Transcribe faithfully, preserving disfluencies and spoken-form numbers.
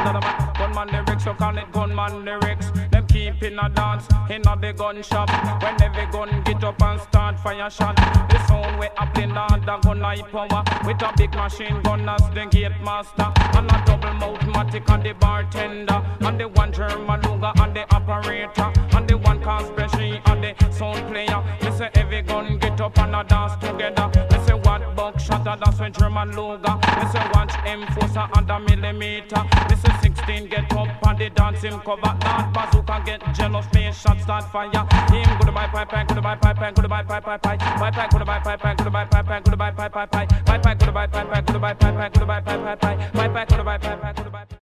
another man. Gunman lyrics, you call it gunman lyrics. Them keep in a dance, in a the gun shop. When every gun get up and start fire shot. The sound we up in the gun high power. With a big machine gun as the gate master. And a double mouth matic and the bartender. And the one German Luger and the operator. And the one Caspeshi and the sound player. Me say every gun get up and a dance together. Me say what buckshot and that's when German Luger. Me say watch Enforcer and a millimeter. Me say sixteen get up and the dancing cover. That bazooka get jealous, face shot start fire. Him goodbye pipe pipe, goodbye pipe pipe, goodbye pipe pipe pipe, pipe pipe goodbye pipe pipe, goodbye pipe pipe, goodbye pipe pipe pipe, pipe pipe goodbye pipe pipe, goodbye pipe pipe, goodbye pipe pipe pipe, pipe pipe goodbye pipe pipe, goodbye.